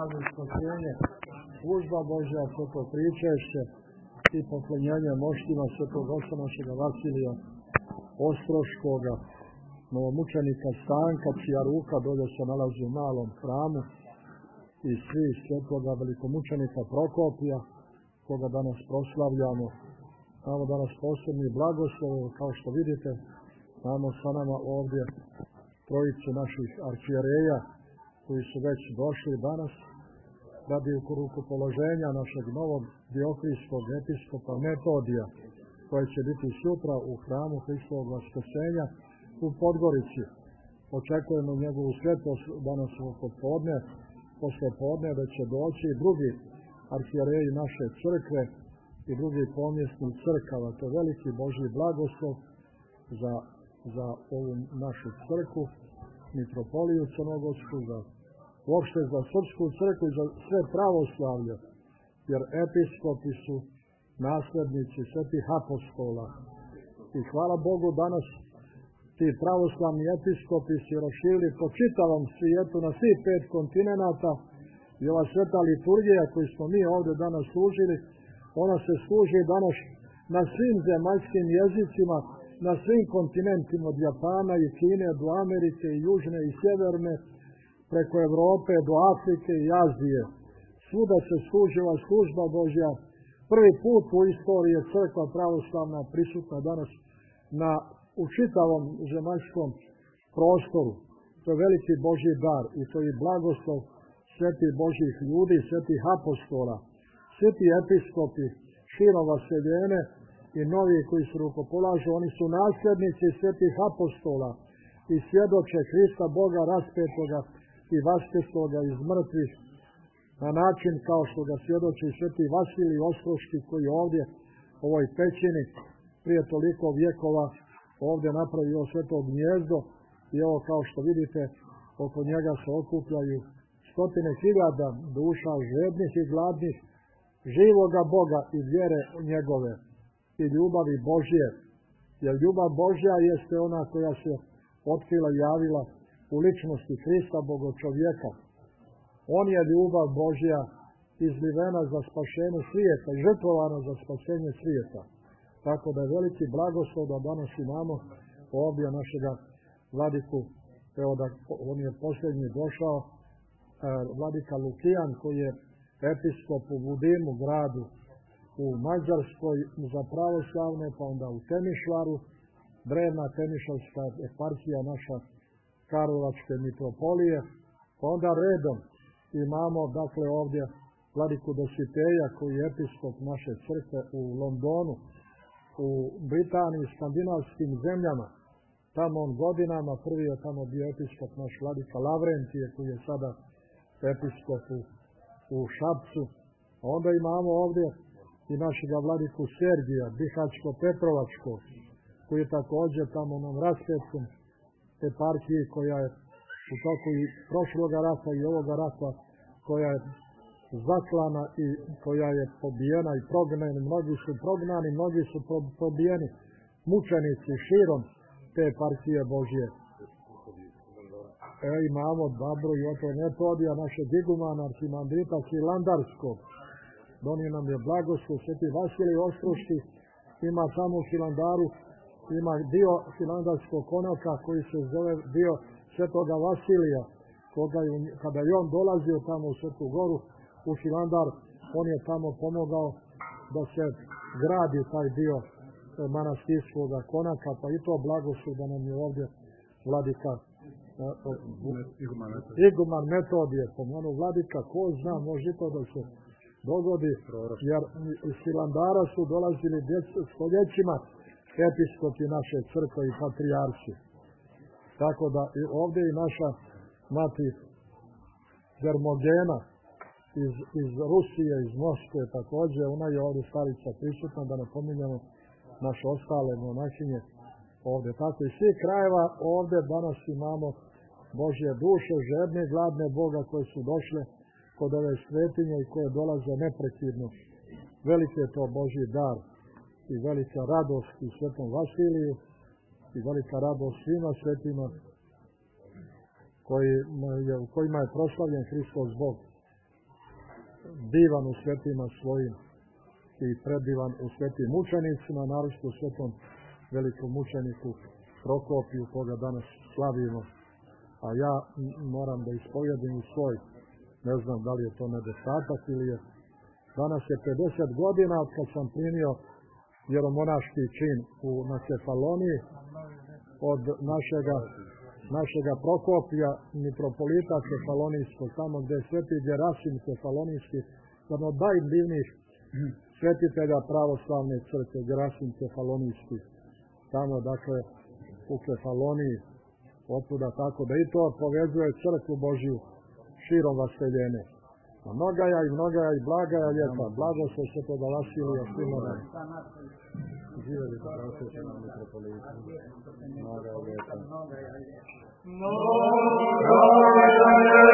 pravde i spasenje, služba Božja, sveto pričešće i poklonjenje moštima svetog oca našega Vasilija Ostroškoga, novomučenika Stanka, čija ruka dolje se nalazi u malom hramu, i svi svetoga velikomučenika Prokopija, koga danas proslavljamo. Imamo danas posebni blagoslov, kao što vidite, imamo sa nama ovdje trojicu naših arhijereja koji su već došli danas radi rukopoloženja našeg novog dioklijskog episkopa Metodija, koji će biti sutra u hramu Hristovog Vaskrsenja u Podgorici. Očekujemo njegovu svetost danas popodne, posle podne da će doći i drugi arhijereji naše crkve i drugi pomjesni crkava. To je veliki Božji blagoslov za ovu našu crkvu, mitropoliju crnogorsku, uopšte za srpsku crkvu i za sve pravoslavlje, jer episkopi su naslednici svetih apostola. I hvala Bogu danas ti pravoslavni episkopi su raširili po čitavom svijetu na svih 5 kontinenata i ova sveta liturgija koju smo mi ovdje danas služili, ona se služi danas na svim zemaljskim jezicima, na svim kontinentima, od Japana i Kine do Amerike i Južne i Sjeverne, preko Evrope do Afrike i Azije. Svuda se služi ova služba Božja. Prvi put u istoriji crkva pravoslavna prisutna danas u čitavom zemaljskom prostoru. To je veliki Božji dar i to je blagoslov svetih Božjih ljudi, svetih apostola. Sveti episkopi širom vaseljene i novi koji se rukopolažu, oni su nasljednici svetih apostola i svjedoče Hrista Boga raspetoga i vaskrsloga iz mrtvih na način kao što ga svjedoči sveti Vasilij Ostroški, koji ovdje u ovoj pećini prije toliko vjekova ovdje napravio sveto gnjezdo i evo kao što vidite oko njega se okupljaju 100.000 duša žednih i gladnih živoga Boga i vjere njegove i ljubavi Božje, jer ljubav Božja jeste ona koja se otkrila i javila u ličnosti Hrista Boga čovjeka. On je ljubav Božja izlivena za spašenje svijeta i žrtvovana za spasenje svijeta. Tako da je veliki blagoslov da danas imamo ovdje našega vladiku, evo da on je posljednji došao, vladika Lukijan, koji je episkop u Budimu gradu u Mađarskoj za pravoslavne, pa onda u Temišvaru, drevna Temišvarska eparhija naša Karlovačke mitropolije, pa onda redom imamo dakle ovdje vladiku Dositeja koji je episkop naše crkve u Londonu, u Britaniji, skandinavskim zemljama. Tamo on godinama, prvi je tamo bio episkop naš vladika Lavrentije koji je sada episkop u Šapcu. A onda imamo ovdje i našega vladiku Sergija, Bihačko-Petrovačkog, koji je također tamo na Raspetskom eparhiji koja je u toku i prošloga rata i ovoga rata, koja je zaklana i koja je pobijena i prognana. Mnogi su prognani, mnogi su pobijeni, mučenici širom te eparhije Božje. Imamo Babru i oto Metodija, našeg igumana, arhimandrita Hilandarskog. Donio nam je blagoslov, sveti Vasilij Ostroški, ima tamo u Hilandaru, ima dio hilandarskog konaka koji se zove dio svetoga Vasilija, kada je on dolazio tamo u Svetu Goru, u Hilandar, on je tamo pomogao da se gradi taj dio manastirskog konaka, pa i to blagoslov da nam je ovdje vladika iguman Metodije pomenu vladika, ko zna, može to da se dogodi, jer iz Hilandara su dolazili stoljećima episkopi naše crkve i patrijarši. Tako da ovdje i naša mati Zermogena iz Rusije, iz Moskve također, ona je ovdje starica prisutna, da napominjamo naše ostale monahinje ovdje. Tako i svih krajeva ovdje danas imamo Božje duše, žedne, gladne Boga koje su došle kod ove svetinje i koje dolaze neprekidno. Veliki je to Božji dar i velika radost i svetom Vasiliju i velika radost svima svetima u kojima je proslavljen Hristos Bog. divan u svetima svojim i predivan u svetim mučenicima, naročito u svetom velikom mučeniku Prokopiju, koga danas slavimo. A ja moram da ispovjedim u svoj, ne znam da li je to nedostatak ili je. Danas je 50 godina od kad sam primio vjeromonaški čin na Kefaloniji od našega Prokopija, mitropolita Kefalonijskog, tamo gdje je sveti Gerasim Kefalonijski, jedan od najdivnijih svetitelja pravoslavne crkve, Gerasim Kefalonijski. Tamo, dakle, u Kefaloniji, otuda tako da i to povezuje crkvu Božju širom vaseljene. A mnogaja i blagaja ljeta, blago se svetoga Vasilija svima nam. Živjeli da se na mitropolitu. Mnogaja ljeta.